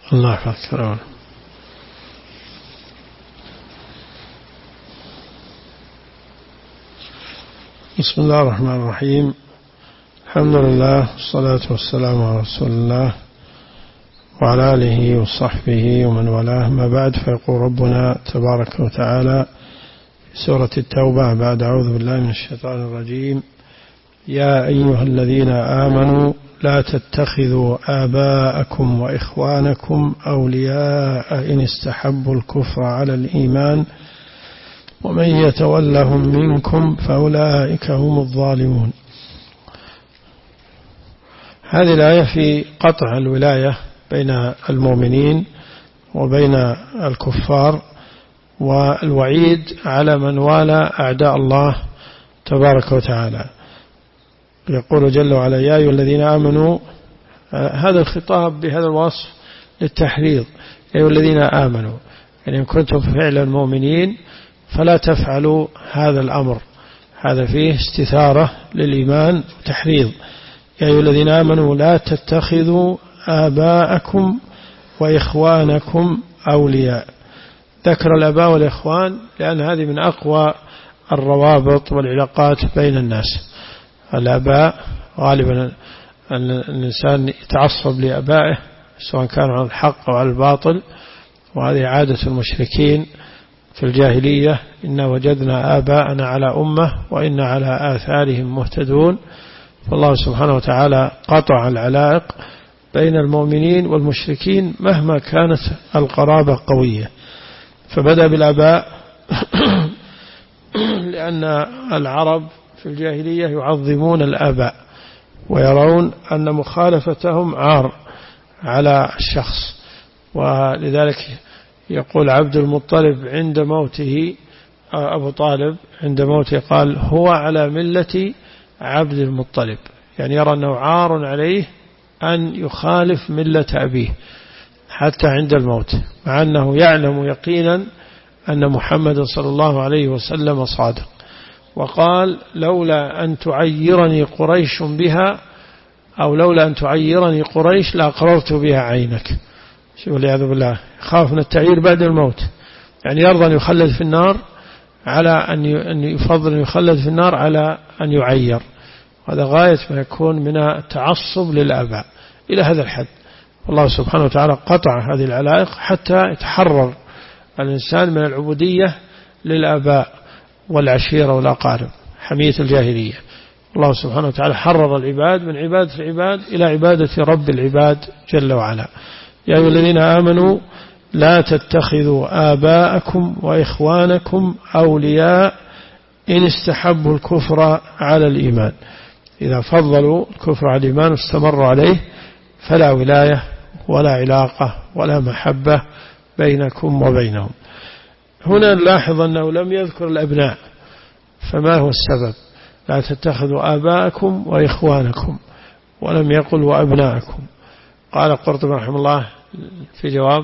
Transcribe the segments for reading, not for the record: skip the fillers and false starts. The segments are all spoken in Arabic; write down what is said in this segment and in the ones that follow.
الله يحفظك. بسم الله الرحمن الرحيم. الحمد لله والصلاة والسلام على رسول الله وعلى آله وصحبه ومن والاه، ما بعد، فيقول ربنا تبارك وتعالى في سورة التوبة بعد أعوذ بالله من الشيطان الرجيم: يا أيها الذين آمنوا لا تتخذوا آباءكم وإخوانكم أولياء إن استحبوا الكفر على الإيمان ومن يتولهم منكم فأولئك هم الظالمون. هذه الآية في قطع الولاية بين المؤمنين وبين الكفار، والوعيد على من والى أعداء الله تبارك وتعالى. يقول جل وعلا: يا أيها الذين آمنوا، هذا الخطاب بهذا الوصف للتحريض. يا أيها الذين آمنوا، يعني إن كنتم فعلا مؤمنين فلا تفعلوا هذا الأمر. هذا فيه استثارة للإيمان وتحريض. يا أيها الذين آمنوا لا تتخذوا آباءكم وإخوانكم أولياء. ذكر الآباء والإخوان لأن هذه من أقوى الروابط والعلاقات بين الناس. الآباء غالبا الإنسان يتعصب لآبائه سواء كانوا على الحق أو على الباطل، وهذه عادة المشركين في الجاهلية: إنا وجدنا آباءنا على أمة وإنا على آثارهم مهتدون. فالله سبحانه وتعالى قطع العلائق بين المؤمنين والمشركين مهما كانت القرابة قوية، فبدأ بالآباء لأن العرب في الجاهلية يعظمون الآباء ويرون أن مخالفتهم عار على الشخص. ولذلك يقول عبد المطلب عند موته، أبو طالب عند موته قال: هو على ملة عبد المطلب، يعني يرى أنه عار عليه أن يخالف ملة أبيه حتى عند الموت، مع أنه يعلم يقينا أن محمد صلى الله عليه وسلم صادق. وقال: لولا أن تعيرني قريش بها، أو لولا أن تعيرني قريش لأقررت بها عينك. والعياذ بالله، خاف من التعيير بعد الموت، يعني يرضى أن يخلد في النار على أن يفضل أن يخلد في النار على أن يعير. هذا غاية ما يكون من التعصب للآباء إلى هذا الحد. والله سبحانه وتعالى قطع هذه العلائق حتى يتحرر الإنسان من العبودية للآباء والعشيرة والأقارب، حمية الجاهلية. الله سبحانه وتعالى حرر العباد من عبادة العباد إلى عبادة رب العباد جل وعلا. يا أيها الذين آمنوا لا تتخذوا آباءكم وإخوانكم أولياء إن استحبوا الكفر على الإيمان. إذا فضلوا الكفر على الإيمان واستمروا عليه فلا ولاية ولا علاقة ولا محبة بينكم وبينهم. هنا نلاحظ أنه لم يذكر الأبناء، فما هو السبب؟ لا تتخذوا آباءكم وإخوانكم، ولم يقل وأبناءكم. قال قرطبي رحمه الله في جواب: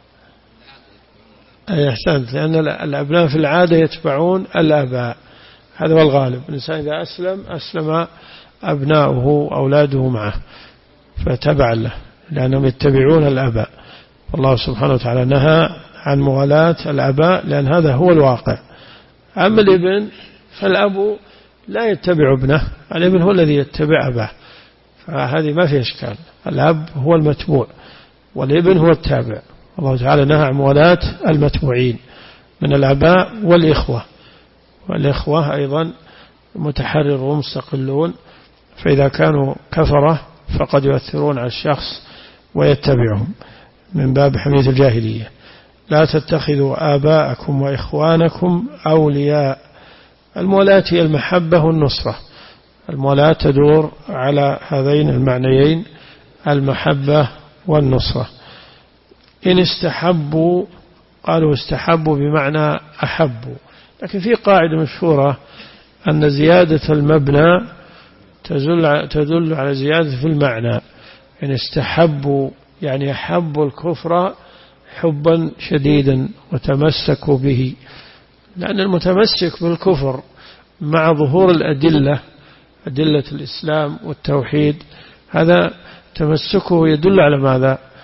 أي أحسنت، لأن الأبناء في العادة يتبعون الآباء، هذا هو الغالب. الإنسان إذا أسلم أبناؤه أولاده معه فتبع له، لأنهم يتبعون الآباء. الله سبحانه وتعالى نهى عن موالاة الآباء لأن هذا هو الواقع. أما الابن فالأب لا يتبع ابنه، الابن هو الذي يتبع أباه، فهذه ما في إشكال. الأب هو المتبوع والابن هو التابع. الله تعالى نهى عن موالاة المتبوعين من الآباء والإخوة، والإخوة أيضا متحرر ومستقلون، فإذا كانوا كفرة فقد يؤثرون على الشخص ويتبعهم من باب حمية الجاهلية. لا تتخذوا آباءكم وإخوانكم أولياء. المولاة هي المحبة والنصرة. المولاة تدور على هذين المعنيين، المحبة والنصرة. إن استحبوا، قالوا استحبوا بمعنى أحبوا، لكن في قاعدة مشهورة أن زيادة المبنى تدل على زيادة في المعنى. إن استحبوا يعني أحبوا الكفر حبا شديدا وتمسكوا به، لأن المتمسك بالكفر مع ظهور الأدلة، أدلة الإسلام والتوحيد، هذا تمسكه يدل على ماذا؟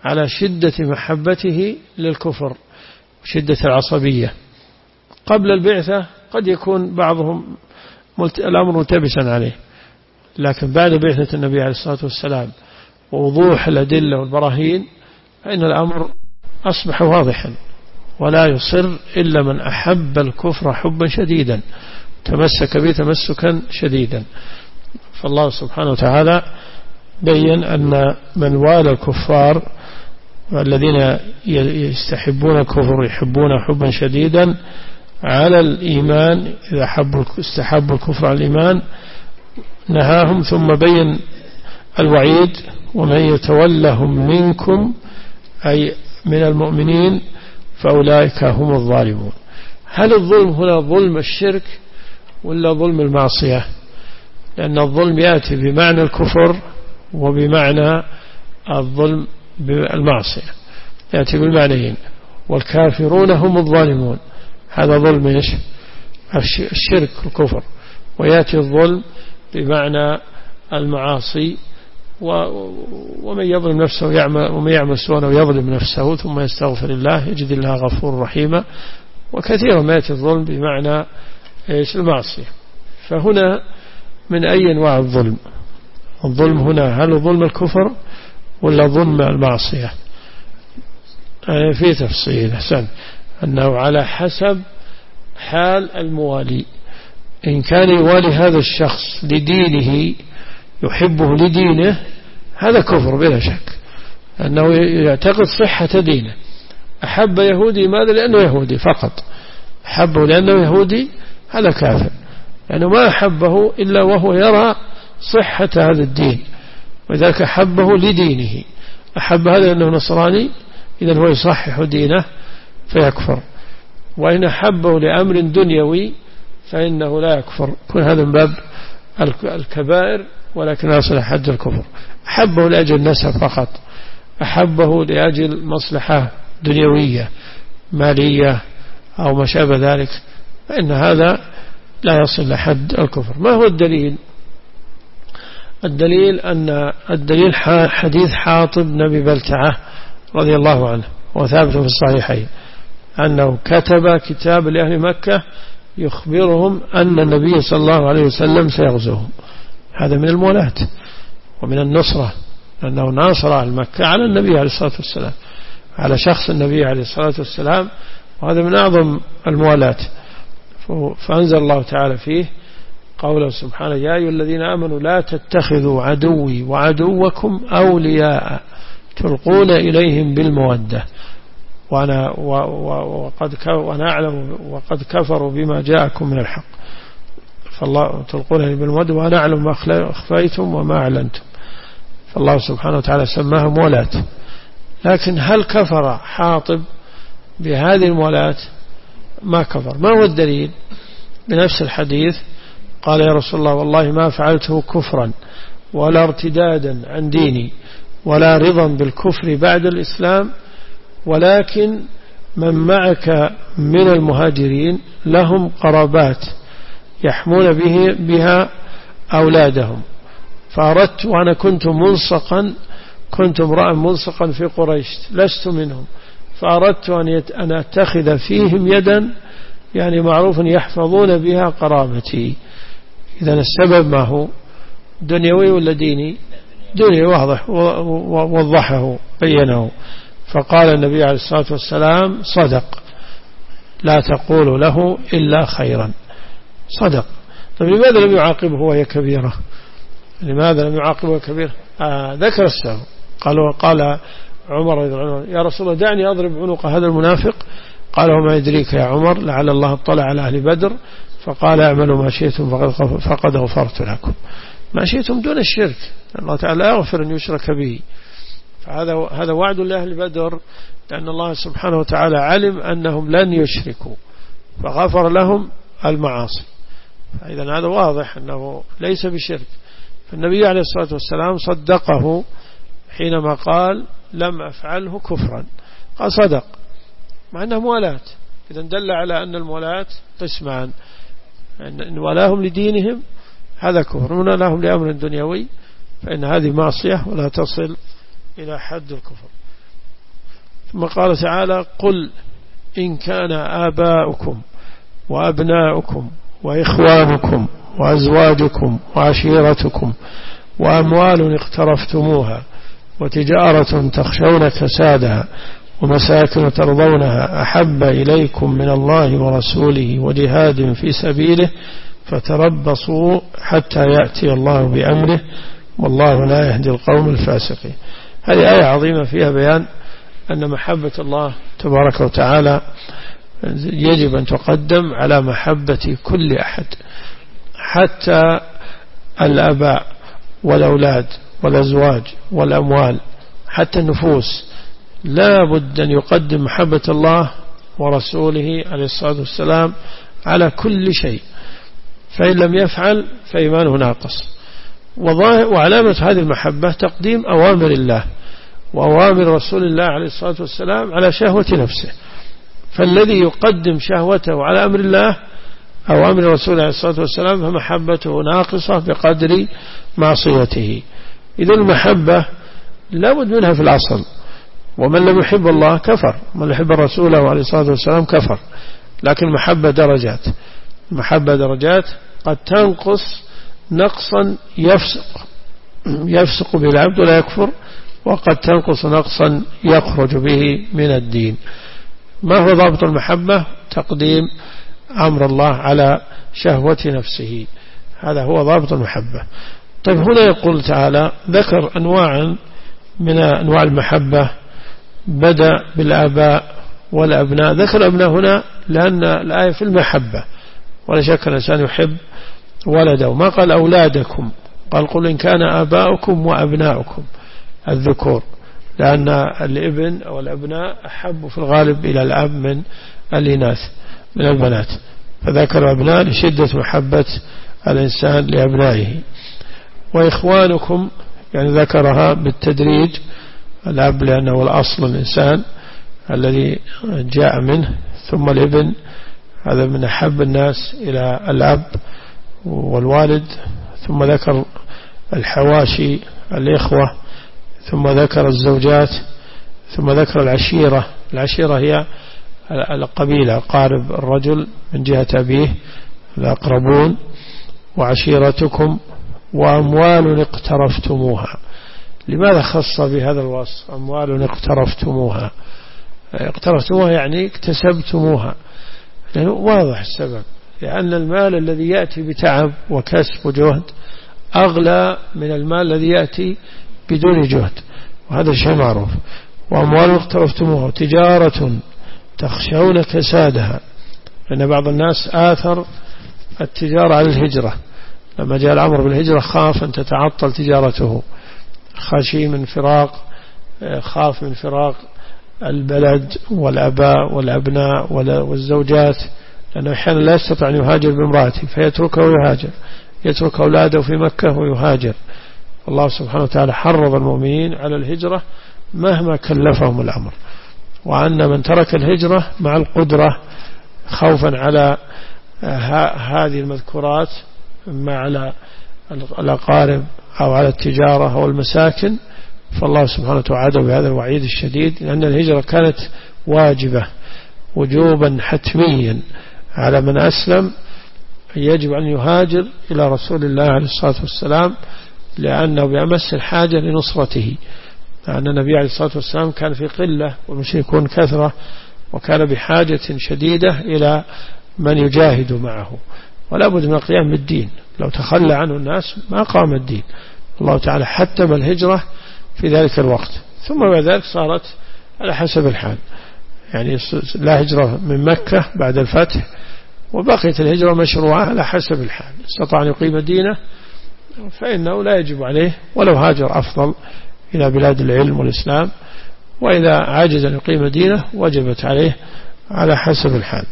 على شدة محبته للكفر وشدة العصبية. قبل البعثة قد يكون بعضهم الأمر ملتبسا عليه، لكن بعد بعثة النبي عليه الصلاة والسلام ووضوح الأدلة والبراهين فإن الأمر أصبح واضحا، ولا يصر إلا من أحب الكفر حبا شديدا تمسك به تمسكا شديدا. فالله سبحانه وتعالى بين أن من والى الكفار والذين يستحبون الكفر يحبون حبا شديدا على الإيمان، إذا استحبوا الكفر على الإيمان نهاهم، ثم بين الوعيد: ومن يتولهم منكم أي من المؤمنين فأولئك هم الظالمون. هل الظلم هنا ظلم الشرك ولا ظلم المعصية؟ لأن الظلم يأتي بمعنى الكفر وبمعنى الظلم بالمعصية، يأتي بالمعنيين. والكافرون هم الظالمون، هذا ظلم إيش؟ الشرك والكفر. ويأتي الظلم بمعنى المعاصي، ومن يظلم نفسه ومن يعمل سوءا ويظلم نفسه ثم يستغفر الله يجد الله غفور رحيما. وكثيرا ما يأتي الظلم بمعنى إيش؟ المعصية. فهنا من أي أنواع الظلم؟ الظلم هنا هل ظلم الكفر ولا ظلم المعصية؟ في تفصيل أحسن، أنه على حسب حال الموالي. إن كان يوالي هذا الشخص لدينه يحبه لدينه هذا كفر بلا شك، أنه يعتقد صحة دينه. أحب يهودي ماذا؟ لأنه يهودي فقط، أحبه لأنه يهودي هذا كافر، لأنه ما أحبه إلا وهو يرى صحة هذا الدين، وذلك أحبه لدينه. أحب هذا لأنه نصراني إذن هو يصحح دينه فيكفر. وإن أحبه لأمر دنيوي فإنه لا يكفر، كل هذا من باب الكبائر ولكن يصل حد الكفر. أحبه لأجل النسب فقط، أحبه لأجل مصلحة دنيوية مالية أو ما شابه ذلك، فإن هذا لا يصل لحد الكفر. ما هو الدليل؟ الدليل أن الدليل حديث حاطب بن أبي بلتعة رضي الله عنه وثابت في الصحيحين أنه كتب كتاب لأهل مكة يخبرهم أن النبي صلى الله عليه وسلم سيغزوهم. هذا من المولاة ومن النصرة، لأنه ناصر أهل مكة على النبي عليه الصلاة والسلام، على شخص النبي عليه الصلاة والسلام، وهذا من أعظم المولاة. فأنزل الله تعالى فيه قوله سبحانه: يا أيها الذين آمنوا لا تتخذوا عدوي وعدوكم أولياء تلقون إليهم بالمودة وأنا أعلم وقد كفروا بما جاءكم من الحق. فالله تلقون إليهم بالمودة وأنا أعلم ما أخفيتم وما أعلنتم. فالله سبحانه وتعالى سماها مولاة. لكن هل كفر حاطب بهذه المولاة؟ ما كفر. ما هو الدليل؟ بنفس الحديث قال: يا رسول الله والله ما فعلته كفرا ولا ارتدادا عن ديني ولا رضا بالكفر بعد الإسلام، ولكن من معك من المهاجرين لهم قرابات يحمون بها أولادهم، فأردت وأنا كنت امرأ ملصقا في قريش لست منهم، فأردت أن أتخذ فيهم يدا يعني معروف يحفظون بها قرابتي. إذن السبب ما هو؟ دنيوي ولا ديني؟ دنيوي واضح، ووضحه بينه. فقال النبي عليه الصلاة والسلام: صدق، لا تقول له إلا خيرا. صدق. طيب لماذا لم يعاقبه وهي كبيرة؟ لماذا لم يعاقبه وهي كبيرة؟ ذكر السبب. قال عمر رضي الله عنه: يا رسول الله دعني أضرب عنق هذا المنافق. قال: وما يدريك يا عمر لعل الله اطلع على أهل بدر فقال: اعملوا ما شئتم فقد غفرت لكم. ما شئتم دون الشرك، الله تعالى يغفر أن يشرك به. فهذا وعد لأهل بدر، لأن الله سبحانه وتعالى علم أنهم لن يشركوا فغفر لهم المعاصي. فإذا هذا واضح أنه ليس بشرك. فالنبي عليه الصلاة والسلام صدقه حينما قال: لم أفعله كفرا. قال: صدق، مع أنه مولاة. إذا دل على أن المولاة قسمان: إن ولاهم لدينهم هذا كفر، وإن ولاهم لأمر دنيوي فإن هذه معصية ولا تصل إلى حد الكفر. ثم قال تعالى قل إن كان آباؤكم وأبناؤكم وإخوانكم وأزواجكم وعشيرتكم وأموال اقترفتموها وتجارة تخشون كسادها ومساكن ترضونها أحب إليكم من الله ورسوله وجهاد في سبيله فتربصوا حتى يأتي الله بأمره والله لا يهدي القوم الفاسقين. هذه آية عظيمة فيها بيان أن محبة الله تبارك وتعالى يجب أن تقدم على محبة كل أحد، حتى الآباء والأولاد والأزواج والأموال، حتى النفوس لا بد أن يقدم محبة الله ورسوله عليه الصلاة والسلام على كل شيء، فإن لم يفعل فإيمانه ناقص. وعلامة هذه المحبة تقديم أوامر الله وأوامر رسول الله عليه الصلاة والسلام على شهوة نفسه، فالذي يقدم شهوته على أمر الله أو أمر رسول الله عليه الصلاة والسلام فمحبته ناقصة بقدر معصيته. إذن المحبة لا بد منها في الأصل، ومن لم يحب الله كفر، من يحب الرسول عليه الصلاة والسلام كفر. لكن المحبة درجات، المحبة درجات قد تنقص نقصا يفسق به العبد ولا يكفر، وقد تنقص نقصا يخرج به من الدين. ما هو ضابط المحبة؟ تقديم أمر الله على شهوة نفسه، هذا هو ضابط المحبة. طيب هنا يقول تعالى ذكر أنواعا من أنواع المحبة، بدأ بالآباء والأبناء. ذكر الأبناء هنا لأن الآية في المحبة، ولا شك الإنسان يحب ولده، ما قال أولادكم، قال قل إن كان آباؤكم وأبناؤكم الذكور، لأن الابن أو الأبناء أحب في الغالب إلى الأب من الإناث من البنات، فذكر أبناء لشدة محبة الإنسان لأبنائه. وإخوانكم يعني ذكرها بالتدريج، الأب لأنه الأصل الإنسان الذي جاء منه، ثم الابن هذا من أحب الناس إلى الأب والوالد، ثم ذكر الحواشي الإخوة، ثم ذكر الزوجات، ثم ذكر العشيرة. العشيرة هي القبيلة، قارب الرجل من جهة أبيه الأقربون. وعشيرتكم وأموال اقترفتموها. لماذا خص بهذا الوصف أموال اقترفتموها؟ اقترفتموها يعني اكتسبتموها، لأنه واضح السبب، لأن المال الذي يأتي بتعب وكسب وجهد أغلى من المال الذي يأتي بدون جهد، وهذا شيء معروف. وأموال اقترفتموها تجارة تخشون كسادها، لأن بعض الناس آثر التجارة على الهجرة، لما جاء الأمر بالهجرة خاف أن تتعطل تجارته، خشي من فراق، خاف من فراق البلد والأباء والأبناء والزوجات، لأنه أحيانا لا يستطيع أن يهاجر بامرأته فيتركه ويهاجر، يترك أولاده في مكة ويهاجر. الله سبحانه وتعالى حرض المؤمنين على الهجرة مهما كلفهم الأمر، وأن من ترك الهجرة مع القدرة خوفا على هذه المذكورات، ما على الأقارب أو على التجارة أو المساكن، فالله سبحانه وتعالى بهذا الوعيد الشديد، لأن الهجرة كانت واجبة وجوبا حتميا على من أسلم، يجب أن يهاجر إلى رسول الله عليه الصلاة والسلام، لأنه بأمس الحاجة لنصرته، لأن النبي عليه الصلاة والسلام كان في قلة والمشركون كثرة، وكان بحاجة شديدة إلى من يجاهد معه، ولا بد من القيام بالدين، لو تخلى عنه الناس ما قام الدين. الله تعالى حتم الهجرة في ذلك الوقت، ثم بعد ذلك صارت على حسب الحال، يعني لا هجرة من مكة بعد الفتح، وبقيت الهجرة مشروعة على حسب الحال. استطاع أن يقيم دينه فإنه لا يجب عليه، ولو هاجر أفضل إلى بلاد العلم والإسلام، وإذا عاجز أن يقيم دينه وجبت عليه على حسب الحال.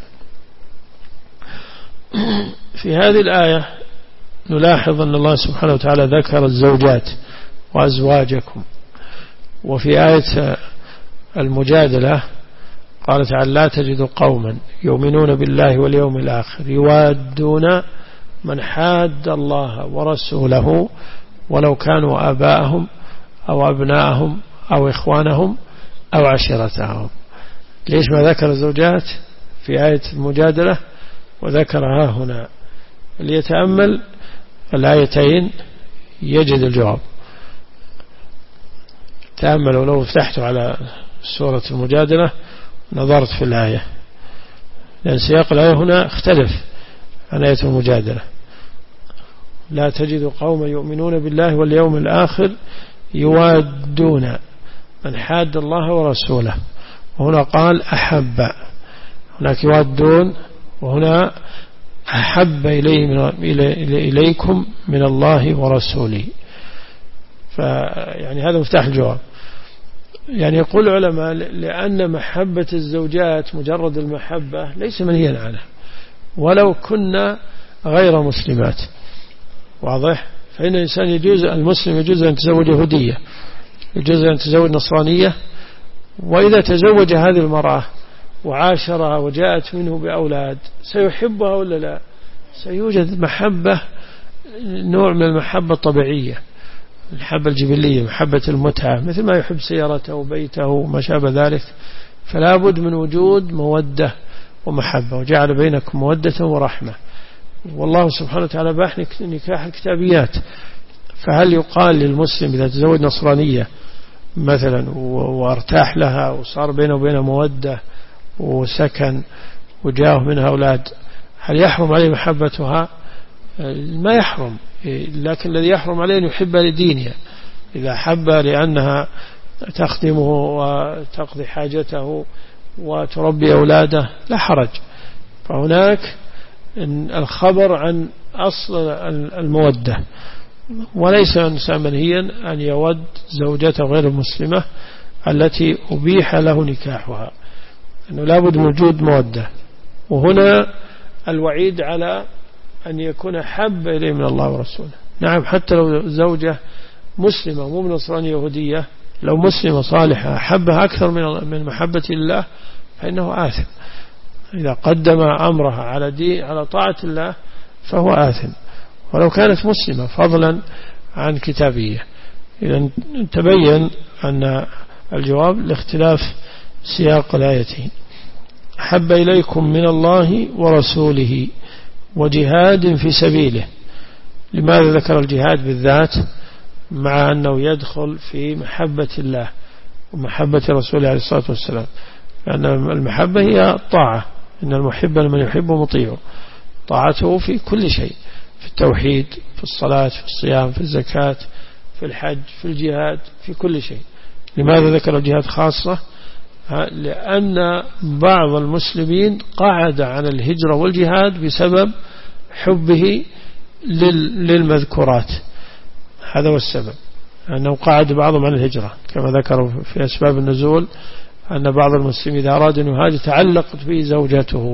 في هذه الآية نلاحظ أن الله سبحانه وتعالى ذكر الزوجات وأزواجكم، وفي آية المجادلة قال تعالى لا تجد قوما يؤمنون بالله واليوم الآخر يوادون من حاد الله ورسوله ولو كانوا آباءهم أو أبناءهم أو إخوانهم أو عشيرتهم. ليش ما ذكر الزوجات في آية المجادلة وذكرها هنا؟ اللي يتأمل الآيتين يجد الجواب. تأملوا لو فتحت على سورة المجادلة نظرت في الآية، لأن سياق الآية هنا اختلف عن آية المجادلة. لا تجد قوما يؤمنون بالله واليوم الآخر يوادون من حاد الله ورسوله، وهنا قال أحب، هناك يوادون وهنا أحب إليكم من الله ورسوله. فيعني هذا مفتاح الجواب. يعني يقول العلماء لأن محبة الزوجات مجرد المحبة ليس منهيا عنها ولو كنا غير مسلمات، واضح؟ فإن الإنسان يجوز، المسلم يجوز أن يتزوج يهودية، يجوز أن يتزوج نصرانية، وإذا تزوج هذه المرأة وعاشرها وجاءت منه بأولاد سيحبها ولا لا؟ سيوجد محبة، نوع من المحبة الطبيعية، المحبة الجبلية، محبة المتعة، مثل ما يحب سيارته وبيته وما شابه ذلك. فلا بد من وجود مودة ومحبة، وجعل بينكم مودة ورحمة. والله سبحانه وتعالى باح نكاح الكتابيات، فهل يقال للمسلم إذا تزوج نصرانية مثلا وارتاح لها وصار بينه وبينها مودة وسكن وجاءه منها أولاد، هل يحرم عليه محبتها؟ ما يحرم، لكن الذي يحرم عليه أن يحبها لدينها. إذا حبها لأنها تخدمه وتقضي حاجته وتربي أولاده لا حرج. فهناك الخبر عن أصل المودة، وليس الإنسان منهيا أن يود زوجته غير المسلمة التي أبيح له نكاحها، أنه لابد من وجود مودة. وهنا الوعيد على أن يكون حب إليه من الله ورسوله. نعم، حتى لو زوجة مسلمة مو من نصرانية يهودية، لو مسلمة صالحة حبها أكثر من محبة الله فإنه آثم. إذا قدم أمرها على طاعة الله فهو آثم، ولو كانت مسلمة فضلا عن كتابية. إذا تبين أن الجواب لاختلاف سياق الآيتين. حب إليكم من الله ورسوله وجهاد في سبيله. لماذا ذكر الجهاد بالذات مع أنه يدخل في محبة الله ومحبة رسوله عليه الصلاة والسلام؟ لأن المحبة هي الطاعة، إن المحب لمن يحب مطيع، طاعته في كل شيء، في التوحيد، في الصلاة، في الصيام، في الزكاة، في الحج، في الجهاد، في كل شيء. لماذا ذكر الجهاد خاصة؟ لأن بعض المسلمين قعد عن الهجرة والجهاد بسبب حبه للمذكورات. هذا هو السبب، أنه قعد بعضهم عن الهجرة، كما ذكروا في أسباب النزول أن بعض المسلمين إذا أراد أن يهاجر تعلقت به زوجته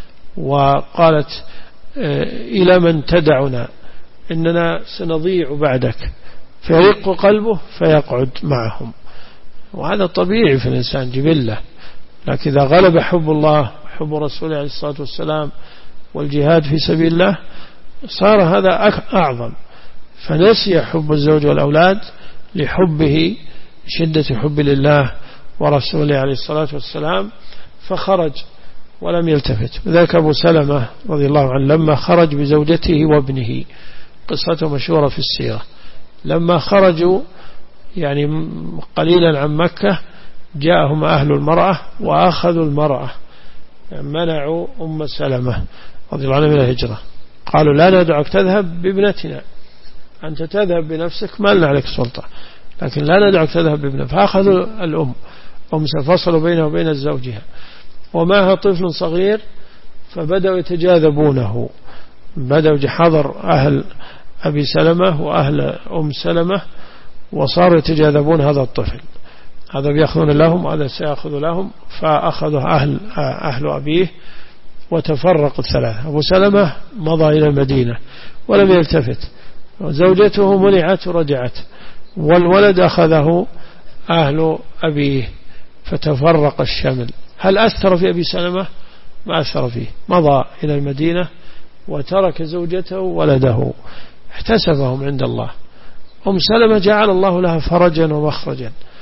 وقالت إلى من تدعنا إننا سنضيع بعدك، فيرق قلبه فيقعد معهم. وهذا طبيعي في الإنسان جبلة، لكن إذا غلب حب الله وحب رسوله عليه الصلاة والسلام والجهاد في سبيل الله صار هذا أعظم، فنسي حب الزوج والأولاد لحبه، شدة حب لله ورسوله عليه الصلاة والسلام، فخرج ولم يلتفت. وذلك أبو سلمة رضي الله عنه لما خرج بزوجته وابنه، قصته مشهورة في السيرة، لما خرجوا يعني قليلا عن مكة جاءهم أهل المرأة وأخذوا المرأة، يعني منعوا أم سلمة رضي الله عنها من الهجرة، قالوا لا ندعك تذهب بابنتنا، أنت تذهب بنفسك ما لنا عليك سلطة، لكن لا ندعك تذهب بابنتنا. فأخذوا الأم فصلوا بينه وبين زوجها ومعها طفل صغير، فبدأوا يتجاذبونه، بدأوا حضر أهل أبي سلمة وأهل أم سلمة وصاروا يتجاذبون هذا الطفل، هذا بيأخذون لهم وهذا سيأخذ لهم، فأخذوا أهل أبيه وتفرق الثلاثة. أبو سلمة مضى إلى المدينة ولم يلتفت، وزوجته منعت ورجعت، والولد أخذه أهل أبيه، فتفرق الشمل. هل أثر في أبي سلمة؟ ما أثر فيه، مضى إلى المدينة وترك زوجته وولده، احتسبهم عند الله. أم سلمة جعل الله لها فرجا ومخرجا،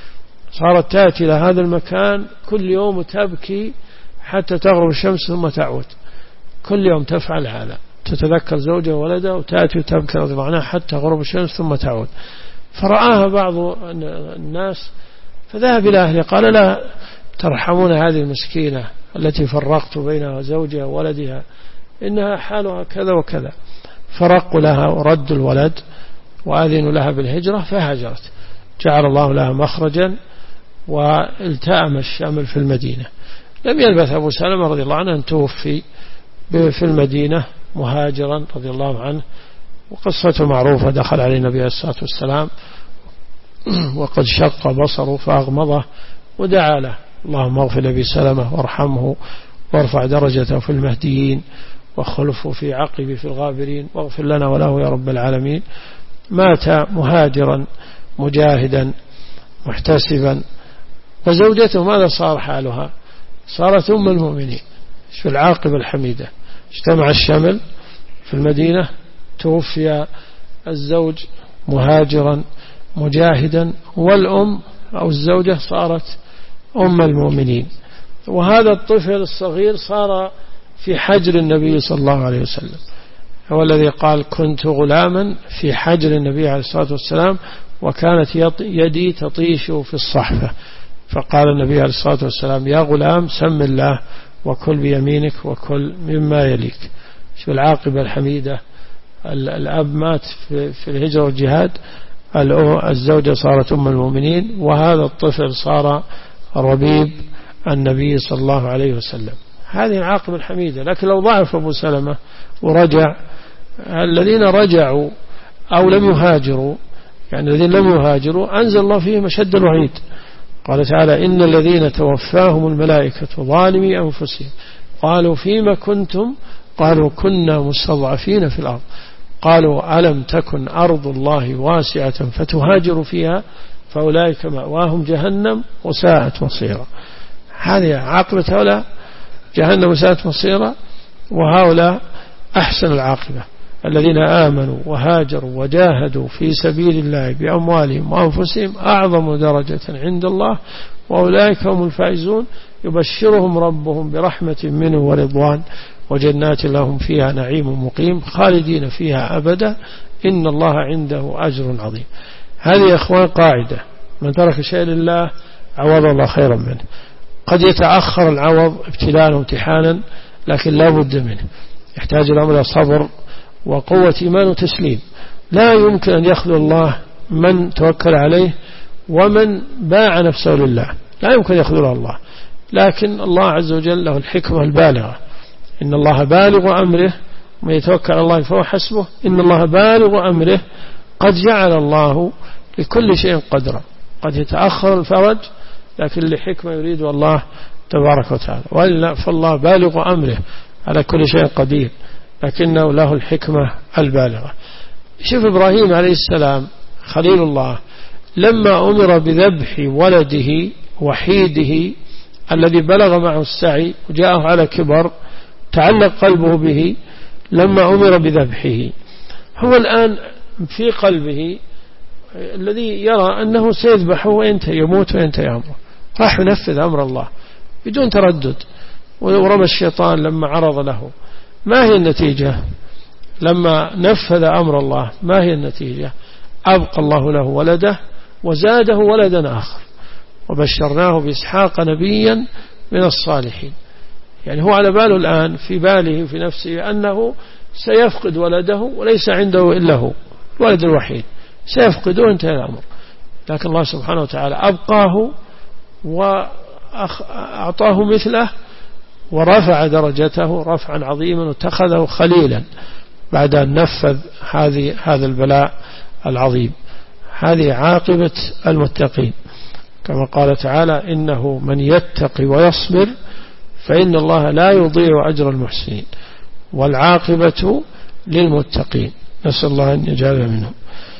صارت تأتي إلى هذا المكان كل يوم وتبكي حتى تغرب الشمس ثم تعود. كل يوم تفعل هذا، تتذكر زوجها وولدها وتأتي وتبكي رضي الله عنها حتى غروب الشمس ثم تعود. فرآها بعض الناس فذهب إلى أهله قال: لا ترحمون هذه المسكينة التي فرقت بينها وزوجها وولدها، إنها حالها كذا وكذا. فرقوا لها وردوا الولد وآذنوا لها بالهجرة فهاجرت. جعل الله لها مخرجا والتأم الشامل في المدينة. لم يلبث أبو سلمة رضي الله عنه أن توفي في المدينة مهاجرا رضي الله عنه، وقصته معروفة. دخل عليه النبي عليه الصلاة والسلام وقد شق بصره فأغمضه ودعا له: اللهم اغفر لأبي سلمة وارحمه وارفع درجته في المهديين وخلفه في عقبه في الغابرين واغفر لنا وله يا رب العالمين. مات مهاجرا مجاهدا محتسبا. وزوجته ماذا صار حالها؟ صارت أم المؤمنين. في العاقبة الحميدة اجتمع الشمل في المدينة، توفي الزوج مهاجرا مجاهدا، والأم أو الزوجة صارت أم المؤمنين. وهذا الطفل الصغير صار في حجر النبي صلى الله عليه وسلم، هو الذي قال: كنت غلاما في حجر النبي عليه الصلاة والسلام وكانت يدي تطيش في الصحفة. فقال النبي عليه الصلاة والسلام: يا غلام سم الله وكل بيمينك وكل مما يليك. شو العاقبة الحميدة. الأب مات في الهجرة والجهاد، الزوجة صارت أم المؤمنين، وهذا الطفل صار ربيب النبي صلى الله عليه وسلم. هذه العاقبة الحميدة. لكن لو ضعف أبو سلمة ورجع، الذين رجعوا أو لم يهاجروا، يعني الذين لم يهاجروا أنزل الله فيهم أشد الوعيد. قال تعالى: إن الذين توفاهم الملائكة ظالمي أنفسهم قالوا فيما كنتم قالوا كنا مستضعفين في الأرض قالوا ألم تكن أرض الله واسعة فتهاجروا فيها فأولئك مأواهم جهنم وساءت مصيرا. هذه عاقبة هؤلاء، جهنم وساءت مصيرا. وهؤلاء أحسن العاقبة، الذين آمنوا وهاجروا وجاهدوا في سبيل الله بأموالهم وأنفسهم أعظم درجة عند الله وأولئك هم الفائزون. يبشرهم ربهم برحمة منه ورضوان وجنات لهم فيها نعيم مقيم خالدين فيها أبدا إن الله عنده أجر عظيم. هذه يا إخوان قاعدة: من ترك شيء لله عوض الله خيرا منه. قد يتأخر العوض ابتلاء وامتحانا، لكن لا بد منه. يحتاج الأمر إلى صبر وقوة إيمان وتسليم. لا يمكن أن يخذل الله من توكل عليه ومن باع نفسه لله، لا يمكن يخذله الله. لكن الله عز وجل له الحكمة البالغة. إن الله بالغ أمره، ومن يتوكل على الله فهو حسبه. إن الله بالغ أمره، قد جعل الله لكل شيء قدرا. قد يتأخر الفرج لكن لحكمة يريد الله تبارك وتعالى، وإلا فالله بالغ أمره على كل شيء قدير، لكنه له الحكمة البالغة. شوف إبراهيم عليه السلام خليل الله لما أمر بذبح ولده وحيده الذي بلغ معه السعي وجاءه على كبر تعلق قلبه به، لما أمر بذبحه هو الآن في قلبه الذي يرى أنه سيذبحه وينتهي، يموت وينتهي أمره، راح ينفذ أمر الله بدون تردد. ورمى الشيطان لما عرض له. ما هي النتيجة لما نفذ أمر الله؟ ما هي النتيجة؟ أبقى الله له ولده وزاده ولدا آخر وبشرناه بإسحاق نبيا من الصالحين. يعني هو على باله الآن، في باله في نفسه أنه سيفقد ولده وليس عنده إلا هو الولد الوحيد، سيفقده وانتهى الأمر. لكن الله سبحانه وتعالى أبقاه وأعطاه مثله ورفع درجته رفعا عظيما واتخذه خليلا بعد أن نفذ هذا البلاء العظيم. هذه عاقبة المتقين، كما قال تعالى: إنه من يتقي ويصبر فإن الله لا يضيع أجر المحسنين، والعاقبة للمتقين. نسأل الله أن يجعلنا منهم.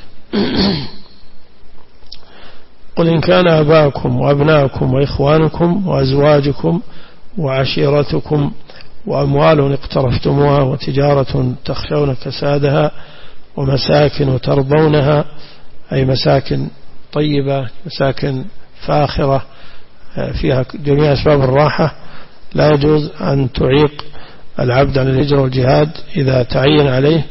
قل إن كان آباؤكم وأبناؤكم وإخوانكم وأزواجكم وعشيرتكم وأموال اقترفتموها وتجارة تخشون كسادها ومساكن ترضونها، أي مساكن طيبة، مساكن فاخرة فيها جميع أسباب الراحة، لا يجوز أن تعيق العبد عن الهجرة والجهاد إذا تعين عليه.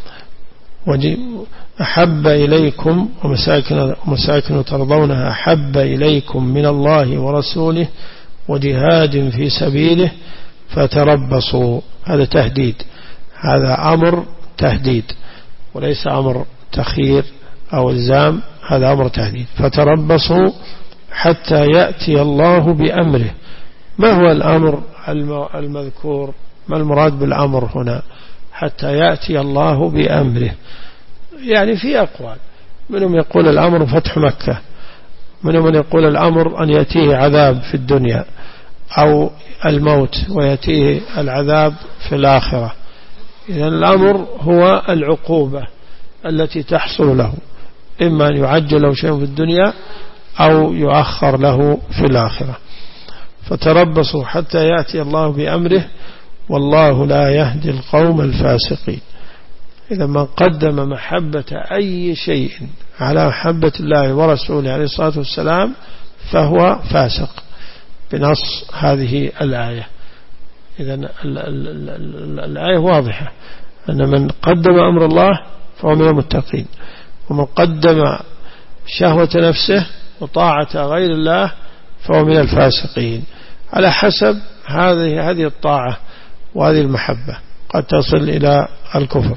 أحب إليكم ومساكن ترضونها أحب إليكم من الله ورسوله وجهاد في سبيله فتربصوا. هذا تهديد، هذا أمر تهديد وليس أمر تخيير أو إلزام، هذا أمر تهديد. فتربصوا حتى يأتي الله بأمره. ما هو الأمر المذكور؟ ما المراد بالأمر هنا؟ حتى يأتي الله بأمره، يعني في أقوال، منهم يقول الأمر فتح مكة، منهم من يقول الأمر أن يأتيه عذاب في الدنيا أو الموت ويأتيه العذاب في الآخرة. إذن الأمر هو العقوبة التي تحصل له، إما أن يعجل له شيء في الدنيا أو يؤخر له في الآخرة. فتربصوا حتى يأتي الله بأمره والله لا يهدي القوم الفاسقين. إذا من قدم محبة أي شيء على محبة الله ورسوله عليه الصلاة والسلام فهو فاسق بنص هذه الآية. إذن الآية واضحة أن من قدم أمر الله فهو من المتقين، ومن قدم شهوة نفسه وطاعة غير الله فهو من الفاسقين، على حسب هذه الطاعة وهذه المحبة قد تصل إلى الكفر.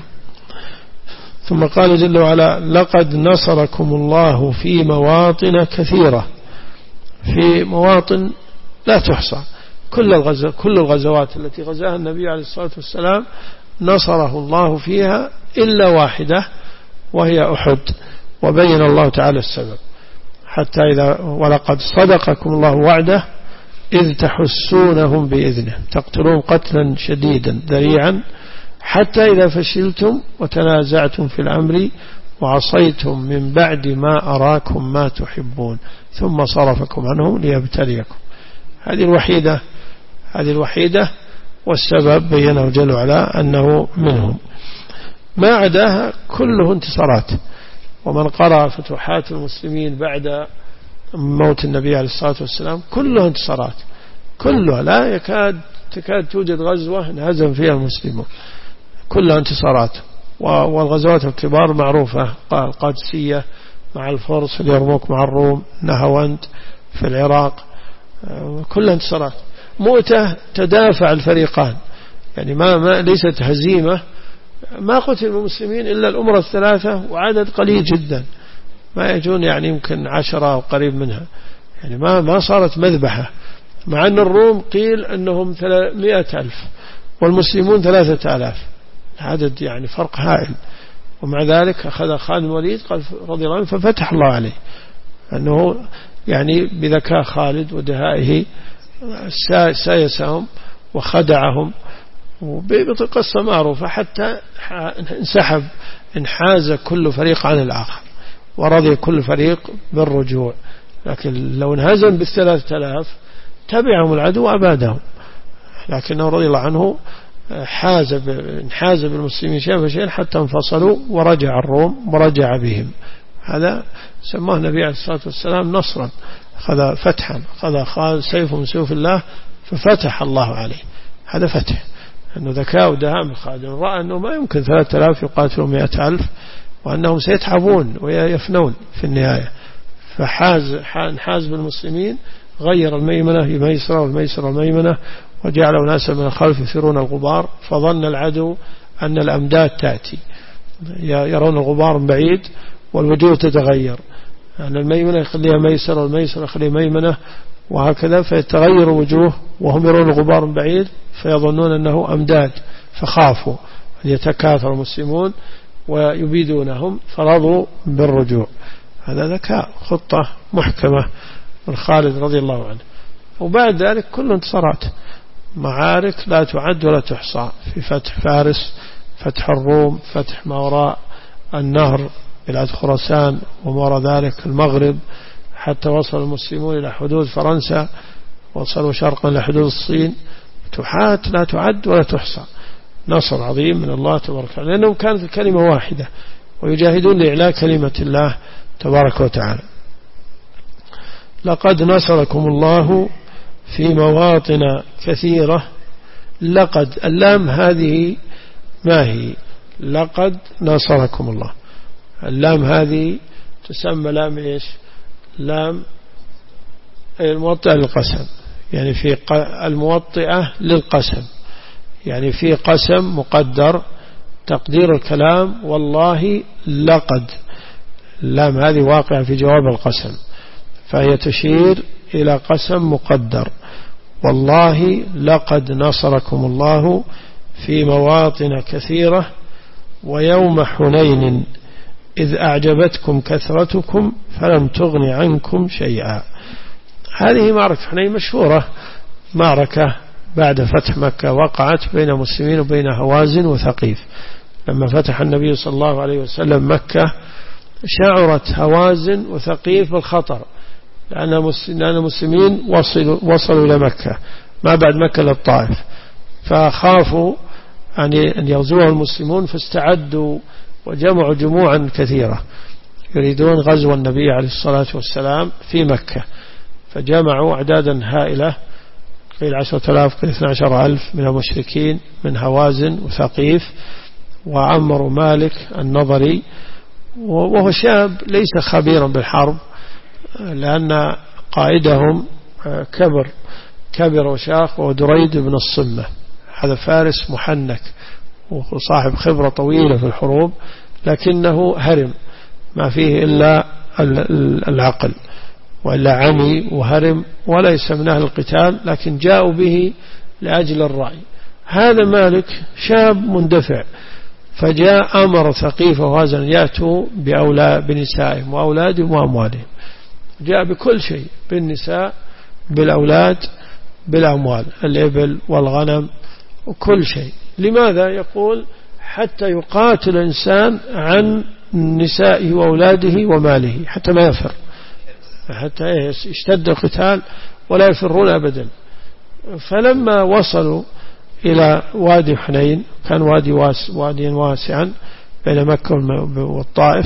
ثم قال جل وعلا لقد نصركم الله في مواطن كثيرة، في مواطن لا تحصى. كل الغزوات التي غزاها النبي عليه الصلاة والسلام نصره الله فيها إلا واحدة وهي أحد، وبين الله تعالى السبب. حتى إذا ولقد صدقكم الله وعده إذ تحسونهم بإذنه تقتلون قتلا شديدا ذريعا حتى إذا فشلتم وتنازعتم في الأمر وعصيتم من بعد ما أراكم ما تحبون ثم صرفكم عنهم ليبتليكم. هذه الوحيدة والسبب بينه جل وعلا أنه منهم. ما عداها كله انتصارات. ومن قرأ فتوحات المسلمين بعد موت النبي عليه الصلاة والسلام كلها انتصارات، كلها لا تكاد توجد غزوة انهزم فيها المسلمون، كلها انتصارات. والغزوات الكبار معروفة، القادسية مع الفرس، اليرموك مع الروم، نهاوند في العراق، كلها انتصارات. مؤتة تدافع الفريقان، يعني ما ليست هزيمة، ما قتل المسلمين إلا الأمر الثلاثة وعدد قليل جدا، ما يجون يعني يمكن 10 أو قريب منها، يعني ما صارت مذبحة. مع أن الروم قيل أنهم 300,000 والمسلمون 3000، عدد يعني فرق هائل. ومع ذلك أخذ خالد بن الوليد رضي الله عنه ففتح الله عليه، أنه يعني بذكاء خالد ودهائه سايسهم وخدعهم، وبقصة معروفة حتى انحاز كل فريق عن الآخر ورضي كل فريق بالرجوع. لكن لو انهزم بال3000 تبعهم العدو وأبادهم، لكنه رضي الله عنه انحاز بالمسلمين شيئا فشيئا حتى انفصلوا ورجع الروم ورجع بهم. هذا سماه النبي عليه الصلاة والسلام نصرا، أخذ فتحا، أخذ سيف من سيوف الله ففتح الله عليه. هذا فتح، أنه ذكاء ودهاء من خالد، رأى أنه ما يمكن 3000 يقاتلوا 100,000 وأنهم سيتعبون ويفنون في النهاية، فانحاز بالمسلمين، غير الميمنة ميسرة والميسرة الميمنة، وجعلوا ناسا من الخلف يثيرون الغبار، فظن العدو أن الأمداد تأتي، يرون الغبار من بعيد والوجوه تتغير، أن الميمنة يخليها ميسرة والميسرة يخليها ميمنة، وهكذا فيتغير وجوه وهم يرون الغبار من بعيد فيظنون أنه أمداد، فخافوا أن يتكاثر المسلمون ويبيدونهم فرضوا بالرجوع. هذا ذكاء، خطة محكمة من خالد رضي الله عنه. وبعد ذلك كل انتصارات، معارك لا تعد ولا تحصى، في فتح فارس، فتح الروم، فتح ما وراء النهر بلاد خراسان وما وراء ذلك المغرب، حتى وصل المسلمون إلى حدود فرنسا، وصلوا شرقا إلى حدود الصين. فتوحات لا تعد ولا تحصى، نصر عظيم من الله تبارك وتعالى، لأنهم كانت الكلمة واحدة ويجاهدون لإعلاء كلمة الله تبارك وتعالى. لقد نصركم الله في مواطن كثيرة. لقد اللام هذه ما هي؟ لقد نصركم الله. اللام هذه تسمى لام إيش؟ لام الموطئة للقسم، يعني في الموطئة للقسم، يعني في قسم مقدر، تقدير الكلام والله لقد. اللام هذه واقعة في جواب القسم، فهي تشير إلى قسم مقدر. والله لقد نصركم الله في مواطن كثيرة ويوم حنين إذ أعجبتكم كثرتكم فلم تغن عنكم شيئا. هذه معركة حنين مشهورة، معركة بعد فتح مكة وقعت بين المسلمين وبين هوازن وثقيف. لما فتح النبي صلى الله عليه وسلم مكة شعرت هوازن وثقيف بالخطر، لأن المسلمين وصلوا إلى مكة ما بعد مكة للطائف، فخافوا أن يغزوها المسلمون، فاستعدوا وجمعوا جموعا كثيرة يريدون غزو النبي عليه الصلاة والسلام في مكة، فجمعوا أعدادا هائلة، قيل 10,000 قيل 12,000 من المشركين من هوازن وثقيف، وعمروا مالك النضري، وهو شاب ليس خبيرا بالحرب، لأن قائدهم كبر وشاخ، ودريد بن الصمة، هذا فارس محنك وصاحب خبرة طويلة في الحروب، لكنه هرم ما فيه إلا العقل، وإلا عمي وهرم وليس من أهل القتال، لكن جاءوا به لأجل الرأي. هذا مالك شاب مندفع، فجاء أمر ثقيفة وهذا يأتوا بنسائهم وأولادهم وأموالهم، جاء بكل شيء، بالنساء بالأولاد بالأموال، الإبل والغنم وكل شيء. لماذا؟ يقول حتى يقاتل الإنسان عن نسائه وأولاده وماله، حتى ما يفر، حتى يشتد القتال ولا يفرون أبدا. فلما وصلوا إلى وادي حنين، كان وادي واسعا بين مكة والطائف،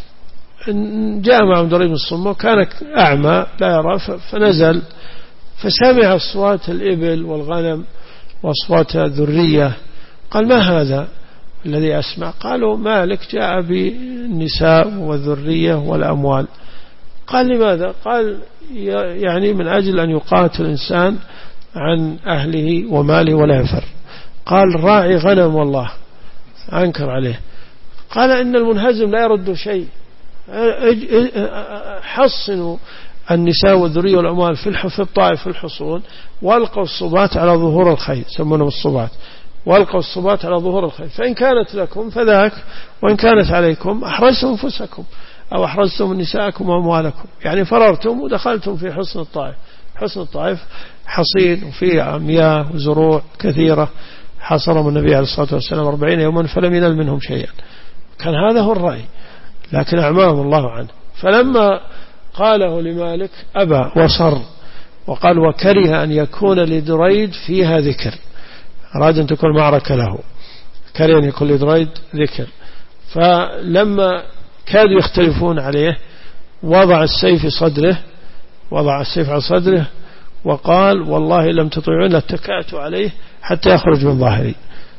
جاء معهم دريد بن الصمة وكان أعمى لا يرى، فنزل فسمع أصوات الإبل والغنم وأصوات الذرية، قال ما هذا الذي أسمع؟ قالوا مالك جاء بالنساء والذرية والأموال. قال لماذا؟ قال يعني من أجل أن يقاتل الإنسان عن أهله وماله ولا يفر. قال راعي غنم والله، أنكر عليه. قال إن المنهزم لا يرد شيء، حصنوا النساء والذرية والأموال في الطائف في الحصون، والقوا الصبات على ظهور الخيل، يسمونهم الصبات، والقوا الصبات على ظهور الخيل، فإن كانت لكم فذاك، وإن كانت عليكم أحرزتم أنفسكم أو أحرزتم نساءكم وأموالكم، يعني فررتم ودخلتم في حصن الطائف. حصن الطائف حصين وفيه مياه وزروع كثيرة، حصرهم النبي عليه الصلاة والسلام 40 يوما فلم ينل منهم شيئا. كان هذا هو الرأي، لكن أعماهم الله عنه. فلما قاله لمالك أبى وصر، وقال وكره أن يكون لدريد فيها ذكر، أراد أن تكون معركة له، كره أن يكون لدريد ذكر. فلما كادوا يختلفون عليه وضع السيف على صدره وقال والله لم تطيعون لاتكأت عليه حتى يخرج من ظهري.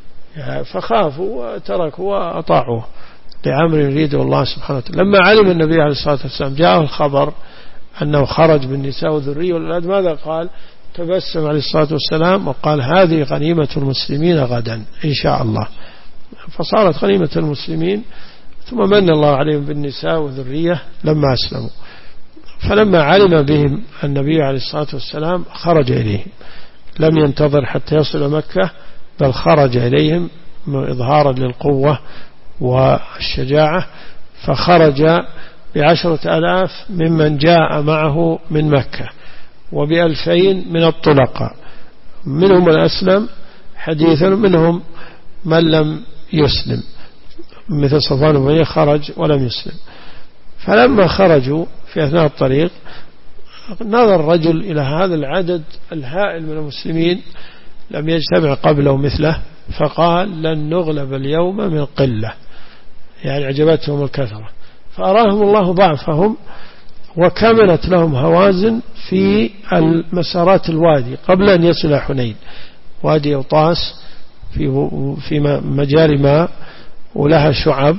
فخافوا وتركوا وأطاعوه لأمر يريده الله سبحانه وتعالى. لما علم النبي عليه الصلاة والسلام جاءه الخبر أنه خرج بالنساء والذرية والأولاد، ماذا قال؟ تبسم عليه الصلاة والسلام وقال هذه غنيمة المسلمين غدا إن شاء الله. فصارت غنيمة المسلمين، ثم من الله عليهم بالنساء والذرية لما أسلموا. فلما علم بهم النبي عليه الصلاة والسلام خرج إليهم، لم ينتظر حتى يصل مكة، بل خرج إليهم إظهارا للقوة والشجاعة. فخرج 10,000 ممن جاء معه من مكة، و2,000 من الطلقاء، منهم من أسلم حديثا، منهم من لم يسلم، مثل صفوان بن أمية خرج ولم يسلم. فلما خرجوا في أثناء الطريق نظر الرجل إلى هذا العدد الهائل من المسلمين لم يجتمع قبله مثله، فقال لن نغلب اليوم من قلة، يعني عجبتهم الكثرة، فأراهم الله ضعفهم وكملت لهم هوازن في المسارات الوادي قبل أن يصل حنين. وادي أوطاس في مجاري ماء ولها شعب،